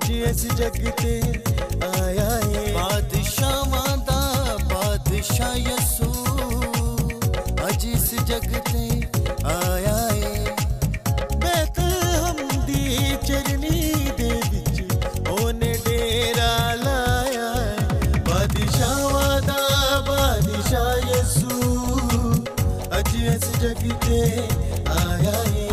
अज इस जग ते आया है। बादशाहां दा बादशाह यसू अज इस जग ते आया है। बैतलहम दी चरनी दे विच ओने डेरा लाया है। बादशाहां दा बादशाह यसू अज इस जग ते आया है।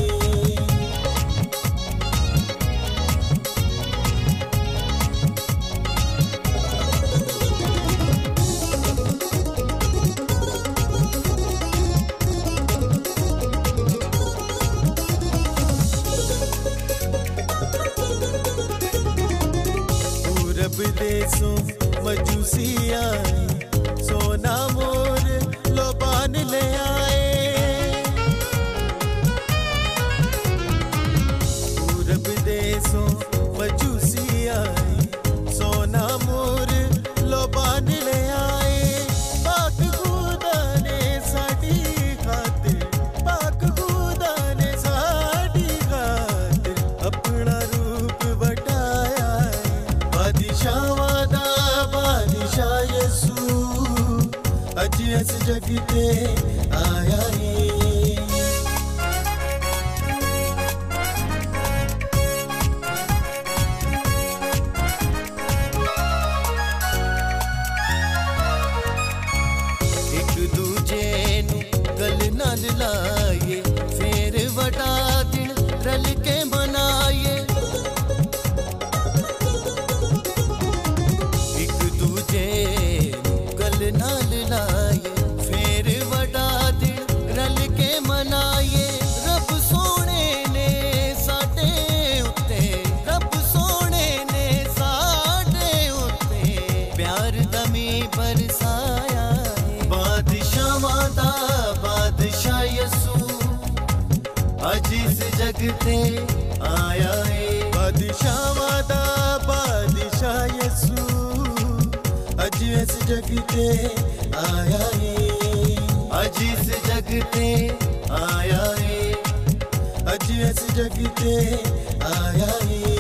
देशों मजूसी आए सोना मोर लोबान ले आए। पूरब देशों मजूसी आए सोना मोर लोबान ले आए। पाक खुदा ने साडी खातिर पाक खुदा ने साडी खातिर अपना रूप वटाया है। बादशाहां दा बादशाह यसू अज इस जग ते आया है। एक दूजे नू गल नाल लाए फिर वटा दिन रल के मनाए। एक दूजे गल नाल लाए फिर वटा दिन रल के मनाए। रब सोने ने साडे उत्ते रब सोने ने साडे उत्ते प्यार दा मींह बरसाया है। बादशाहां दा बादशाह यसू अज इस जग ते आया है। बादशाहां दा बादशाह यसू अज इस जग ते आया है। अज इस जग ते आया है। अज इस जग ते आया है।